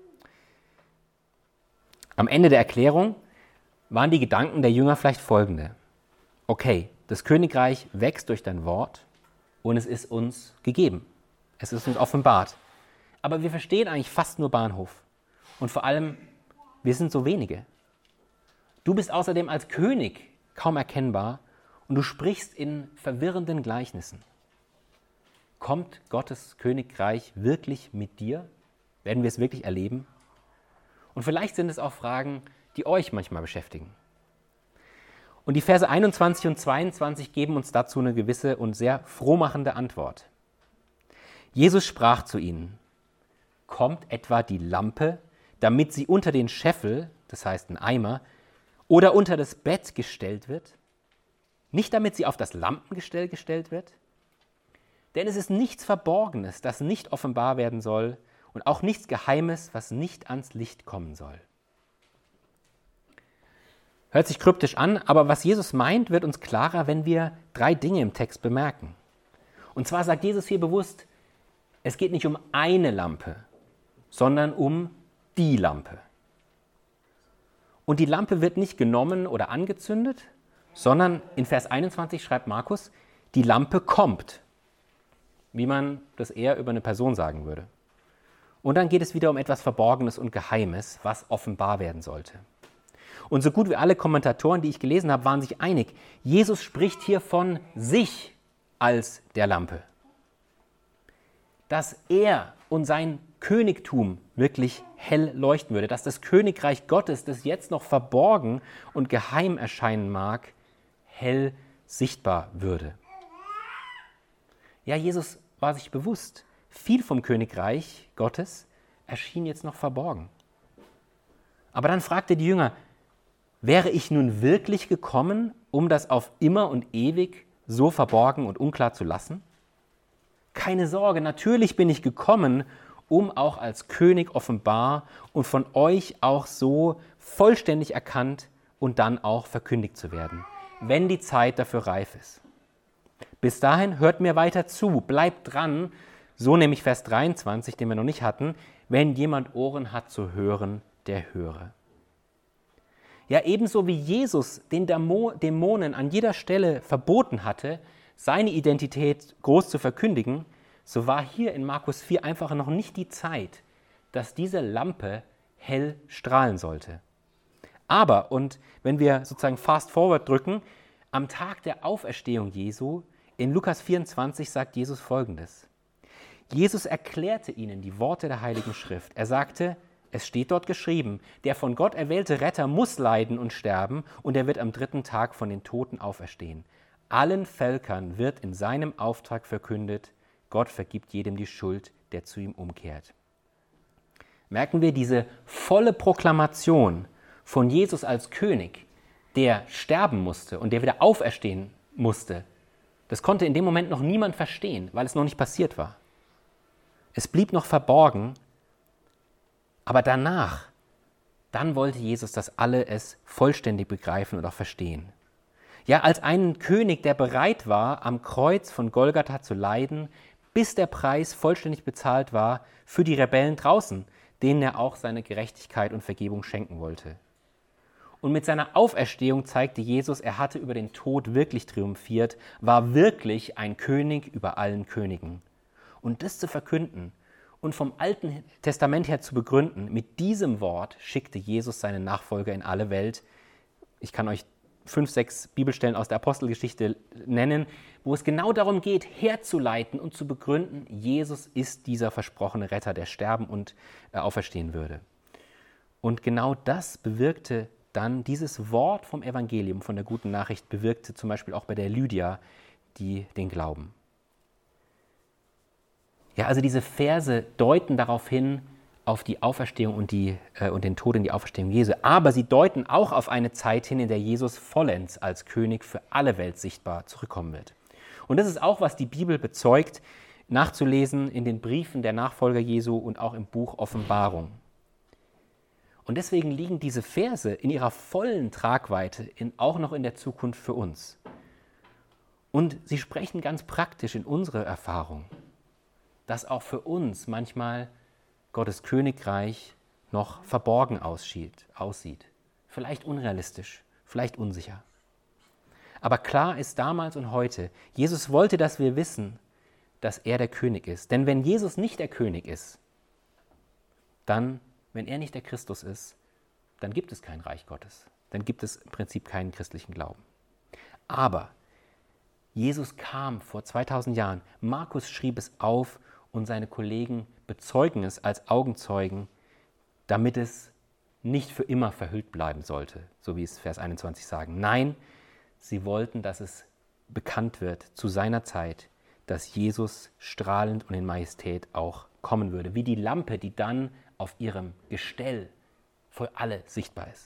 Am Ende der Erklärung waren die Gedanken der Jünger vielleicht folgende. Okay, das Königreich wächst durch dein Wort und es ist uns gegeben. Es ist uns offenbart. Aber wir verstehen eigentlich fast nur Bahnhof. Und vor allem, wir sind so wenige. Du bist außerdem als König kaum erkennbar und du sprichst in verwirrenden Gleichnissen. Kommt Gottes Königreich wirklich mit dir? Werden wir es wirklich erleben? Und vielleicht sind es auch Fragen, die euch manchmal beschäftigen. Und die Verse einundzwanzig und zweiundzwanzig geben uns dazu eine gewisse und sehr frohmachende Antwort. Jesus sprach zu ihnen, kommt etwa die Lampe, damit sie unter den Scheffel, das heißt ein Eimer, oder unter das Bett gestellt wird? Nicht damit sie auf das Lampengestell gestellt wird? Denn es ist nichts Verborgenes, das nicht offenbar werden soll, und auch nichts Geheimes, was nicht ans Licht kommen soll. Hört sich kryptisch an, aber was Jesus meint, wird uns klarer, wenn wir drei Dinge im Text bemerken. Und zwar sagt Jesus hier bewusst, es geht nicht um eine Lampe, sondern um die Lampe. Und die Lampe wird nicht genommen oder angezündet, sondern in Vers einundzwanzig schreibt Markus, die Lampe kommt, wie man das eher über eine Person sagen würde. Und dann geht es wieder um etwas Verborgenes und Geheimes, was offenbar werden sollte. Und so gut wie alle Kommentatoren, die ich gelesen habe, waren sich einig, Jesus spricht hier von sich als der Lampe. Dass er und sein Königtum wirklich hell leuchten würde, dass das Königreich Gottes, das jetzt noch verborgen und geheim erscheinen mag, hell sichtbar würde. Ja, Jesus war sich bewusst, viel vom Königreich Gottes erschien jetzt noch verborgen. Aber dann fragte die Jünger, wäre ich nun wirklich gekommen, um das auf immer und ewig so verborgen und unklar zu lassen? Keine Sorge, natürlich bin ich gekommen, um auch als König offenbar und von euch auch so vollständig erkannt und dann auch verkündigt zu werden, wenn die Zeit dafür reif ist. Bis dahin hört mir weiter zu, bleibt dran, so nämlich Vers dreiundzwanzig, den wir noch nicht hatten, wenn jemand Ohren hat zu hören, der höre. Ja, ebenso wie Jesus den Dämonen an jeder Stelle verboten hatte, seine Identität groß zu verkündigen, so war hier in Markus vier einfach noch nicht die Zeit, dass diese Lampe hell strahlen sollte. Aber, und wenn wir sozusagen fast forward drücken, am Tag der Auferstehung Jesu, in Lukas vierundzwanzig sagt Jesus Folgendes. Jesus erklärte ihnen die Worte der Heiligen Schrift. Er sagte, es steht dort geschrieben, der von Gott erwählte Retter muss leiden und sterben und er wird am dritten Tag von den Toten auferstehen. Allen Völkern wird in seinem Auftrag verkündet, Gott vergibt jedem die Schuld, der zu ihm umkehrt. Merken wir diese volle Proklamation von Jesus als König, der sterben musste und der wieder auferstehen musste. Das konnte in dem Moment noch niemand verstehen, weil es noch nicht passiert war. Es blieb noch verborgen, aber danach, dann wollte Jesus, dass alle es vollständig begreifen und auch verstehen. Ja, als einen König, der bereit war, am Kreuz von Golgatha zu leiden, bis der Preis vollständig bezahlt war für die Rebellen draußen, denen er auch seine Gerechtigkeit und Vergebung schenken wollte. Und mit seiner Auferstehung zeigte Jesus, er hatte über den Tod wirklich triumphiert, war wirklich ein König über allen Königen. Und das zu verkünden und vom Alten Testament her zu begründen, mit diesem Wort schickte Jesus seine Nachfolger in alle Welt. Ich kann euch fünf, sechs Bibelstellen aus der Apostelgeschichte nennen, wo es genau darum geht, herzuleiten und zu begründen, Jesus ist dieser versprochene Retter, der sterben und äh, auferstehen würde. Und genau das bewirkte dann, dieses Wort vom Evangelium, von der guten Nachricht, bewirkte zum Beispiel auch bei der Lydia, die den Glauben. Ja, also diese Verse deuten darauf hin, auf die Auferstehung und, die, äh, und den Tod und die Auferstehung Jesu, aber sie deuten auch auf eine Zeit hin, in der Jesus vollends als König für alle Welt sichtbar zurückkommen wird. Und das ist auch, was die Bibel bezeugt, nachzulesen in den Briefen der Nachfolger Jesu und auch im Buch Offenbarung. Und deswegen liegen diese Verse in ihrer vollen Tragweite in, auch noch in der Zukunft für uns. Und sie sprechen ganz praktisch in unsere Erfahrung, dass auch für uns manchmal Gottes Königreich noch verborgen aussieht, aussieht. Vielleicht unrealistisch, vielleicht unsicher. Aber klar ist damals und heute, Jesus wollte, dass wir wissen, dass er der König ist. Denn wenn Jesus nicht der König ist, dann, wenn er nicht der Christus ist, dann gibt es kein Reich Gottes. Dann gibt es im Prinzip keinen christlichen Glauben. Aber Jesus kam vor zweitausend Jahren. Markus schrieb es auf und seine Kollegen bezeugen es als Augenzeugen, damit es nicht für immer verhüllt bleiben sollte, so wie es Vers einundzwanzig sagen. Nein, sie wollten, dass es bekannt wird zu seiner Zeit, dass Jesus strahlend und in Majestät auch kommen würde, wie die Lampe, die dann auf ihrem Gestell für alle sichtbar ist.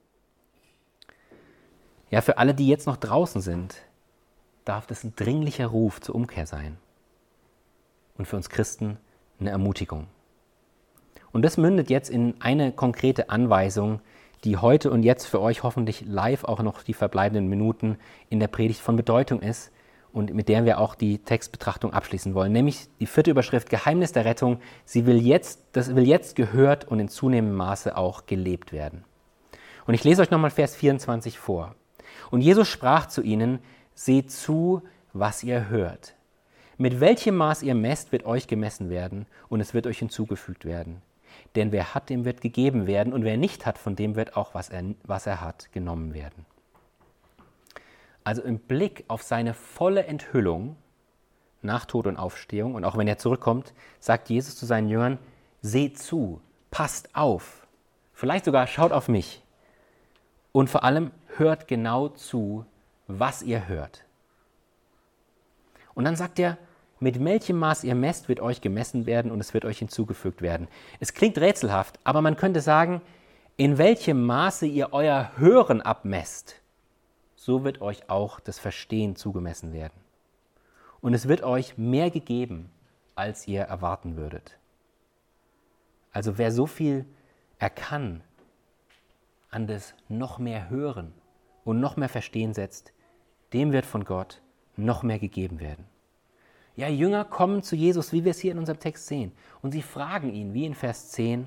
Ja, für alle, die jetzt noch draußen sind, darf das ein dringlicher Ruf zur Umkehr sein. Und für uns Christen eine Ermutigung. Und das mündet jetzt in eine konkrete Anweisung, die heute und jetzt für euch hoffentlich live auch noch die verbleibenden Minuten in der Predigt von Bedeutung ist und mit der wir auch die Textbetrachtung abschließen wollen. Nämlich die vierte Überschrift, Geheimnis der Rettung. Sie will jetzt, das will jetzt gehört und in zunehmendem Maße auch gelebt werden. Und ich lese euch nochmal Vers vierundzwanzig vor. Und Jesus sprach zu ihnen, seht zu, was ihr hört. Mit welchem Maß ihr messt, wird euch gemessen werden und es wird euch hinzugefügt werden. Denn wer hat, dem wird gegeben werden und wer nicht hat, von dem wird auch, was er, was er hat, genommen werden. Also im Blick auf seine volle Enthüllung nach Tod und Auferstehung und auch wenn er zurückkommt, sagt Jesus zu seinen Jüngern, seht zu, passt auf, vielleicht sogar schaut auf mich und vor allem hört genau zu, was ihr hört. Und dann sagt er, mit welchem Maß ihr messt, wird euch gemessen werden und es wird euch hinzugefügt werden. Es klingt rätselhaft, aber man könnte sagen, in welchem Maße ihr euer Hören abmesst, so wird euch auch das Verstehen zugemessen werden. Und es wird euch mehr gegeben, als ihr erwarten würdet. Also wer so viel er kann, an das noch mehr Hören und noch mehr Verstehen setzt, dem wird von Gott noch mehr gegeben werden. Ja, Jünger kommen zu Jesus, wie wir es hier in unserem Text sehen. Und sie fragen ihn, wie in Vers zehn,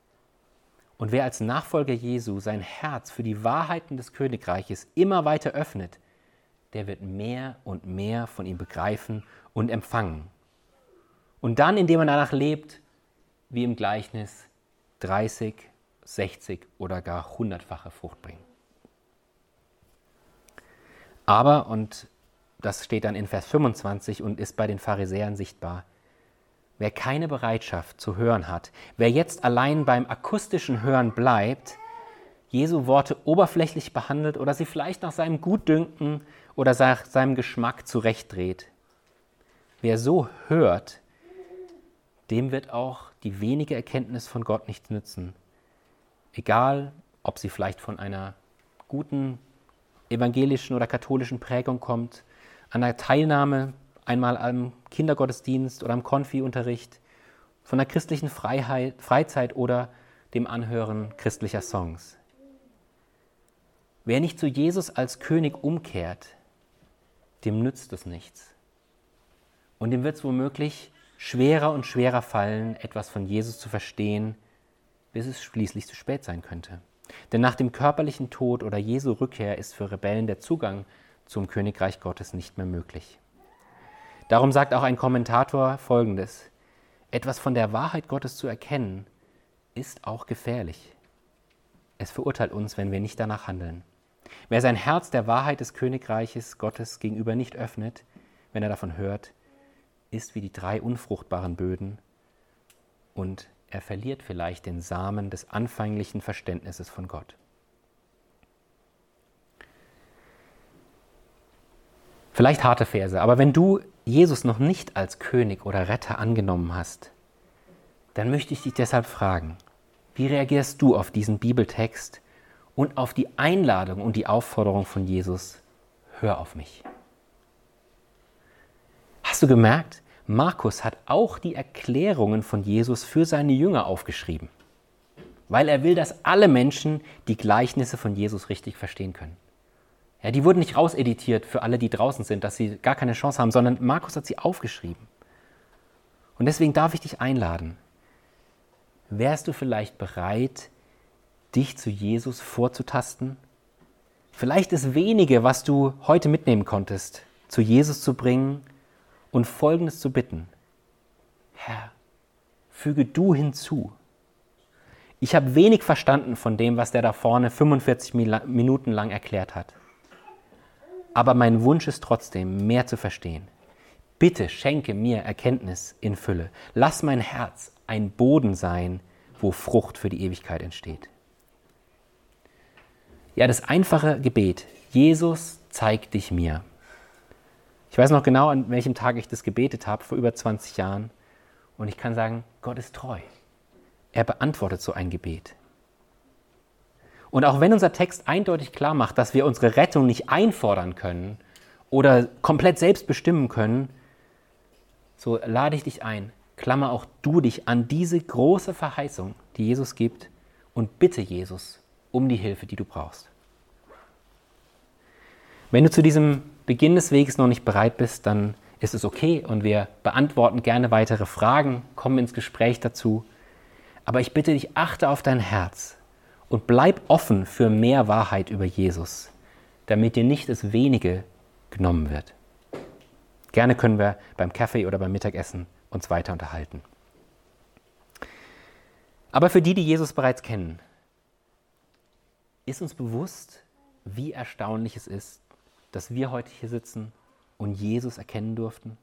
und wer als Nachfolger Jesu sein Herz für die Wahrheiten des Königreiches immer weiter öffnet, der wird mehr und mehr von ihm begreifen und empfangen. Und dann, indem er danach lebt, wie im Gleichnis, dreißig, sechzig oder gar hundertfache Frucht bringen. Aber, und das steht dann in Vers fünfundzwanzig und ist bei den Pharisäern sichtbar. Wer keine Bereitschaft zu hören hat, wer jetzt allein beim akustischen Hören bleibt, Jesu Worte oberflächlich behandelt oder sie vielleicht nach seinem Gutdünken oder nach seinem Geschmack zurechtdreht, wer so hört, dem wird auch die wenige Erkenntnis von Gott nichts nützen. Egal, ob sie vielleicht von einer guten evangelischen oder katholischen Prägung kommt, an der Teilnahme einmal am Kindergottesdienst oder am Konfi-Unterricht, von der christlichen Freiheit, Freizeit oder dem Anhören christlicher Songs. Wer nicht zu Jesus als König umkehrt, dem nützt es nichts. Und dem wird es womöglich schwerer und schwerer fallen, etwas von Jesus zu verstehen, bis es schließlich zu spät sein könnte. Denn nach dem körperlichen Tod oder Jesu Rückkehr ist für Rebellen der Zugang zum Königreich Gottes nicht mehr möglich. Darum sagt auch ein Kommentator Folgendes: Etwas von der Wahrheit Gottes zu erkennen, ist auch gefährlich. Es verurteilt uns, wenn wir nicht danach handeln. Wer sein Herz der Wahrheit des Königreiches Gottes gegenüber nicht öffnet, wenn er davon hört, ist wie die drei unfruchtbaren Böden und er verliert vielleicht den Samen des anfänglichen Verständnisses von Gott. Vielleicht harte Verse, aber wenn du Jesus noch nicht als König oder Retter angenommen hast, dann möchte ich dich deshalb fragen, wie reagierst du auf diesen Bibeltext und auf die Einladung und die Aufforderung von Jesus, hör auf mich? Hast du gemerkt, Markus hat auch die Erklärungen von Jesus für seine Jünger aufgeschrieben, weil er will, dass alle Menschen die Gleichnisse von Jesus richtig verstehen können. Ja, die wurden nicht rauseditiert für alle, die draußen sind, dass sie gar keine Chance haben, sondern Markus hat sie aufgeschrieben. Und deswegen darf ich dich einladen. Wärst du vielleicht bereit, dich zu Jesus vorzutasten? Vielleicht das Wenige, was du heute mitnehmen konntest, zu Jesus zu bringen und Folgendes zu bitten. Herr, füge du hinzu. Ich habe wenig verstanden von dem, was der da vorne fünfundvierzig Minuten lang erklärt hat. Aber mein Wunsch ist trotzdem, mehr zu verstehen. Bitte schenke mir Erkenntnis in Fülle. Lass mein Herz ein Boden sein, wo Frucht für die Ewigkeit entsteht. Ja, das einfache Gebet, Jesus, zeig dich mir. Ich weiß noch genau, an welchem Tag ich das gebetet habe, vor über zwanzig Jahren. Und ich kann sagen, Gott ist treu. Er beantwortet so ein Gebet. Und auch wenn unser Text eindeutig klar macht, dass wir unsere Rettung nicht einfordern können oder komplett selbst bestimmen können, so lade ich dich ein, klammer auch du dich an diese große Verheißung, die Jesus gibt, und bitte Jesus um die Hilfe, die du brauchst. Wenn du zu diesem Beginn des Weges noch nicht bereit bist, dann ist es okay und wir beantworten gerne weitere Fragen, kommen ins Gespräch dazu. Aber ich bitte dich, achte auf dein Herz und bleib offen für mehr Wahrheit über Jesus, damit dir nicht das Wenige genommen wird. Gerne können wir beim Kaffee oder beim Mittagessen uns weiter unterhalten. Aber für die, die Jesus bereits kennen, ist uns bewusst, wie erstaunlich es ist, dass wir heute hier sitzen und Jesus erkennen durften?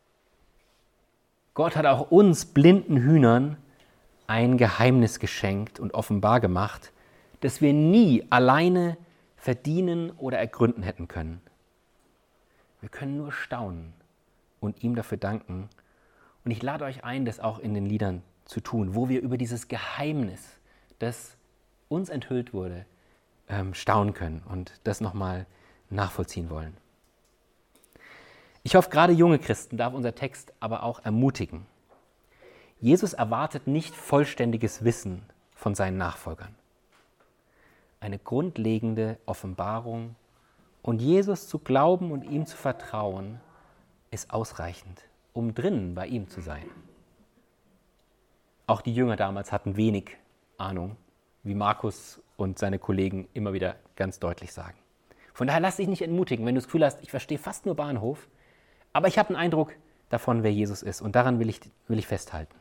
Gott hat auch uns blinden Hühnern ein Geheimnis geschenkt und offenbar gemacht, das wir nie alleine verdienen oder ergründen hätten können. Wir können nur staunen und ihm dafür danken. Und ich lade euch ein, das auch in den Liedern zu tun, wo wir über dieses Geheimnis, das uns enthüllt wurde, ähm, staunen können und das nochmal nachvollziehen wollen. Ich hoffe, gerade junge Christen darf unser Text aber auch ermutigen. Jesus erwartet nicht vollständiges Wissen von seinen Nachfolgern. Eine grundlegende Offenbarung und Jesus zu glauben und ihm zu vertrauen, ist ausreichend, um drinnen bei ihm zu sein. Auch die Jünger damals hatten wenig Ahnung, wie Markus und seine Kollegen immer wieder ganz deutlich sagen. Von daher lass dich nicht entmutigen, wenn du das Gefühl hast, ich verstehe fast nur Bahnhof, aber ich habe einen Eindruck davon, wer Jesus ist und daran will ich, will ich festhalten.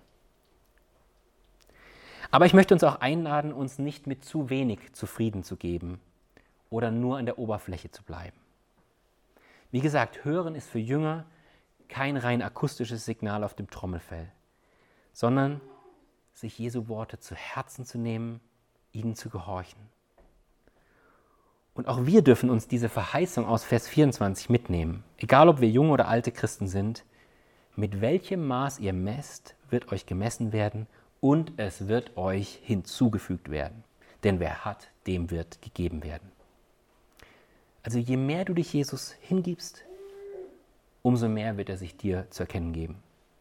Aber ich möchte uns auch einladen, uns nicht mit zu wenig zufrieden zu geben oder nur an der Oberfläche zu bleiben. Wie gesagt, Hören ist für Jünger kein rein akustisches Signal auf dem Trommelfell, sondern sich Jesu Worte zu Herzen zu nehmen, ihnen zu gehorchen. Und auch wir dürfen uns diese Verheißung aus Vers vierundzwanzig mitnehmen. Egal, ob wir junge oder alte Christen sind, mit welchem Maß ihr messt, wird euch gemessen werden und es wird euch hinzugefügt werden. Denn wer hat, dem wird gegeben werden. Also je mehr du dich Jesus hingibst, umso mehr wird er sich dir zu erkennen geben.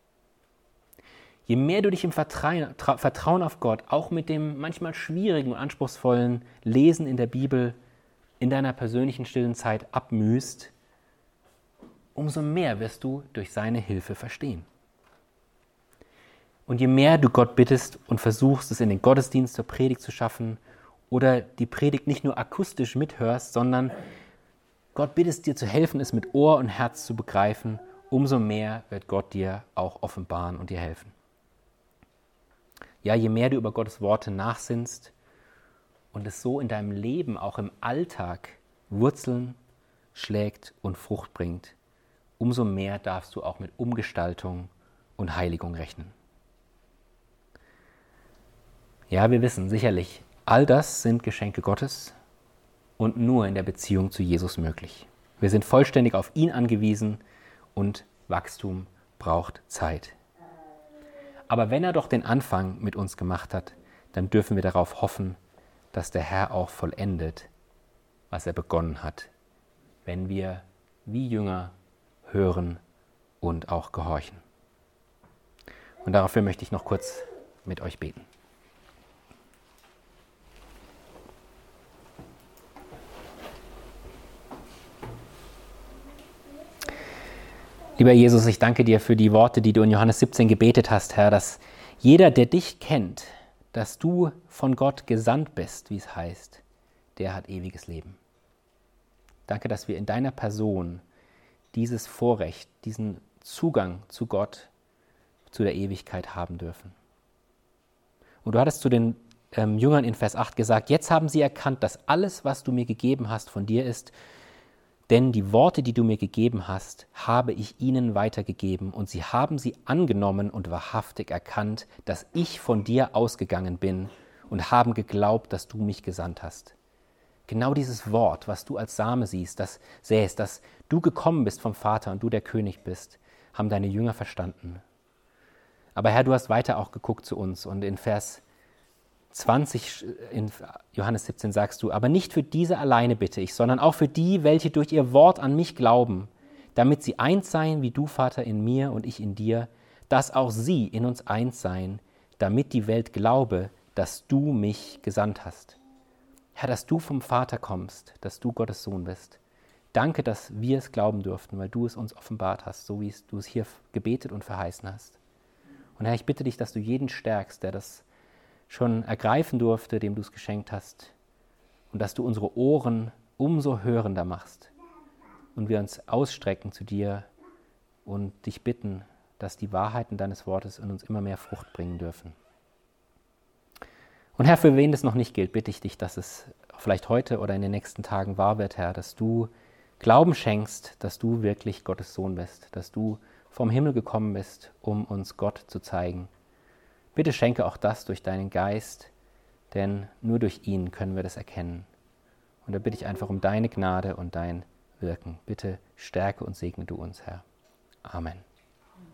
Je mehr du dich im Vertrauen auf Gott, auch mit dem manchmal schwierigen und anspruchsvollen Lesen in der Bibel, in deiner persönlichen stillen Zeit abmühst, umso mehr wirst du durch seine Hilfe verstehen. Und je mehr du Gott bittest und versuchst, es in den Gottesdienst zur Predigt zu schaffen oder die Predigt nicht nur akustisch mithörst, sondern Gott bittest dir zu helfen, es mit Ohr und Herz zu begreifen, umso mehr wird Gott dir auch offenbaren und dir helfen. Ja, je mehr du über Gottes Worte nachsinnst, und es so in deinem Leben, auch im Alltag, Wurzeln schlägt und Frucht bringt, umso mehr darfst du auch mit Umgestaltung und Heiligung rechnen. Ja, wir wissen sicherlich, all das sind Geschenke Gottes und nur in der Beziehung zu Jesus möglich. Wir sind vollständig auf ihn angewiesen und Wachstum braucht Zeit. Aber wenn er doch den Anfang mit uns gemacht hat, dann dürfen wir darauf hoffen, dass der Herr auch vollendet, was er begonnen hat, wenn wir wie Jünger hören und auch gehorchen. Und dafür möchte ich noch kurz mit euch beten. Lieber Jesus, ich danke dir für die Worte, die du in Johannes siebzehn gebetet hast, Herr, dass jeder, der dich kennt, dass du von Gott gesandt bist, wie es heißt, der hat ewiges Leben. Danke, dass wir in deiner Person dieses Vorrecht, diesen Zugang zu Gott, zu der Ewigkeit haben dürfen. Und du hattest zu den ähm, Jüngern in Vers acht gesagt, jetzt haben sie erkannt, dass alles, was du mir gegeben hast, von dir ist, denn die Worte, die du mir gegeben hast, habe ich ihnen weitergegeben und sie haben sie angenommen und wahrhaftig erkannt, dass ich von dir ausgegangen bin und haben geglaubt, dass du mich gesandt hast. Genau dieses Wort, was du als Same siehst, das sähst, dass du gekommen bist vom Vater und du der König bist, haben deine Jünger verstanden. Aber Herr, du hast weiter auch geguckt zu uns und in Vers zwanzig in Johannes siebzehn sagst du, aber nicht für diese alleine bitte ich, sondern auch für die, welche durch ihr Wort an mich glauben, damit sie eins seien, wie du, Vater, in mir und ich in dir, dass auch sie in uns eins seien, damit die Welt glaube, dass du mich gesandt hast. Herr, dass du vom Vater kommst, dass du Gottes Sohn bist. Danke, dass wir es glauben durften, weil du es uns offenbart hast, so wie du es hier gebetet und verheißen hast. Und Herr, ich bitte dich, dass du jeden stärkst, der das schon ergreifen durfte, dem du es geschenkt hast, und dass du unsere Ohren umso hörender machst und wir uns ausstrecken zu dir und dich bitten, dass die Wahrheiten deines Wortes in uns immer mehr Frucht bringen dürfen. Und Herr, für wen das noch nicht gilt, bitte ich dich, dass es vielleicht heute oder in den nächsten Tagen wahr wird, Herr, dass du Glauben schenkst, dass du wirklich Gottes Sohn bist, dass du vom Himmel gekommen bist, um uns Gott zu zeigen. Bitte schenke auch das durch deinen Geist, denn nur durch ihn können wir das erkennen. Und da bitte ich einfach um deine Gnade und dein Wirken. Bitte stärke und segne du uns, Herr. Amen.